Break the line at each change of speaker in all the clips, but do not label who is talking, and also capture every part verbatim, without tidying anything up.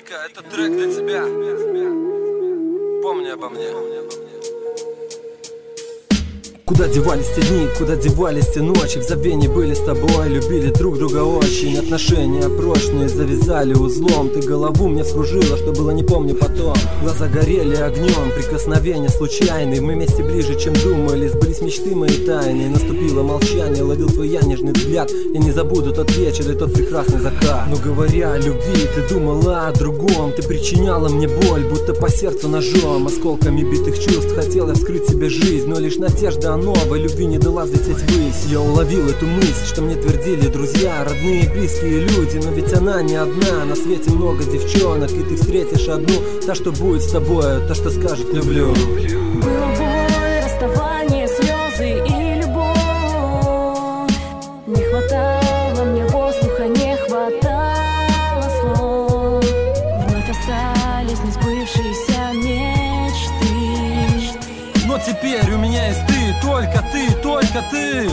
Вика, это трек для тебя. Помни обо мне. Куда девались те дни, куда девались те ночи? В забвении были с тобой, любили друг друга очень. Отношения прочные завязали узлом. Ты голову мне вскружила, что было не помню потом. Глаза горели огнем, прикосновения случайные. Мы вместе ближе, чем думали, сбылись мечты мои тайны. Наступило молчание, ловил твой я нежный взгляд. Я не забуду тот вечер и тот прекрасный закат. Но говоря о любви, ты думала о другом. Ты причиняла мне боль, будто по сердцу ножом. Осколками битых чувств хотела вскрыть себе жизнь, но лишь надежда новой любви не дала взлететь ввысь. Я уловил эту мысль, что мне твердили друзья, родные и близкие люди. Но ведь она не одна, на свете много девчонок, и ты встретишь одну, та, что будет с тобой, та, что скажет люблю.
Было боль, расставание, слезы и любовь. Не хватало мне воздуха, не хватало слов. Вновь остались несбывшиеся мечты.
Но теперь у меня есть ты, только ты, только ты.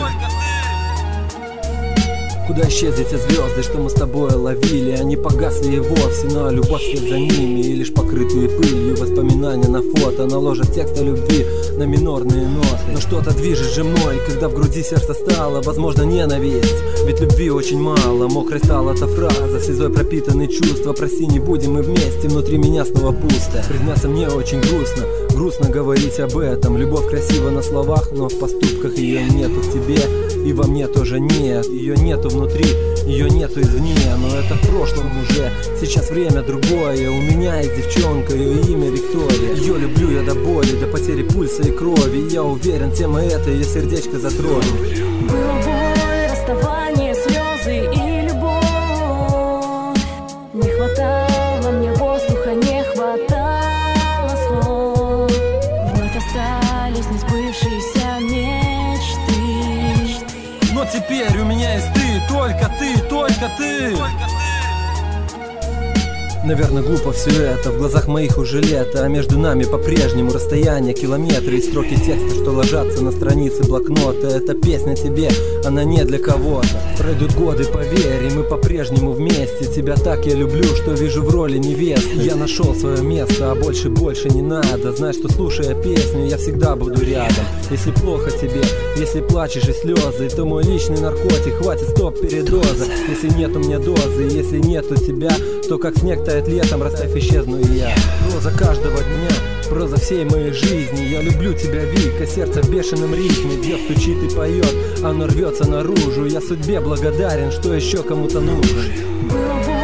Куда исчезли те звезды, что мы с тобой ловили? Они погасли и вовсе, но любовь вслед за ними. И лишь покрытые пылью воспоминания на фото наложат текст о любви на минорные ноты. Но что-то движет же мной, когда в груди сердце стало, возможно, ненависть. Ведь любви очень мало, мокрой стала эта фраза, слезой пропитанные чувства. Прости, не будем мы вместе, внутри меня снова пусто. Признаться, мне очень грустно, грустно говорить об этом. Любовь красива на словах, но в поступках ее нету в тебе. И во мне тоже нет, ее нету внутри, ее нету извне. Но это в прошлом уже, сейчас время другое. У меня есть девчонка, ее имя Виктория. Ее люблю я до боли, до потери пульса и крови. И я уверен, тема эта ее сердечко затронет.
Было боль, расставание, слезы и любовь. Не хватало мне воздуха, не хватало слов. Вновь остались несбывшиеся мечты.
Но теперь у меня есть ты, только ты, только ты. Наверное, глупо все это, в глазах моих уже лето, а между нами по-прежнему расстояние, километры и строки текста, что ложатся на страницы блокнота. Эта песня тебе, она не для кого-то. Пройдут годы, поверь, и мы по-прежнему вместе. Тебя так я люблю, что вижу в роли невесты. Я нашел свое место, а больше больше не надо. Знай, что слушая песню, я всегда буду рядом. Если плохо тебе, если плачешь и слезы, то мой личный наркотик, хватит стоп-передоза. Если нет у меня дозы, если нету тебя, то как снег тает летом, расставь исчезну и я. Проза каждого дня, проза всей моей жизни. Я люблю тебя, Вика, сердце в бешеном ритме. Бьет, стучит и поет, оно рвется наружу. Я судьбе благодарен, что еще кому-то нужен.
Было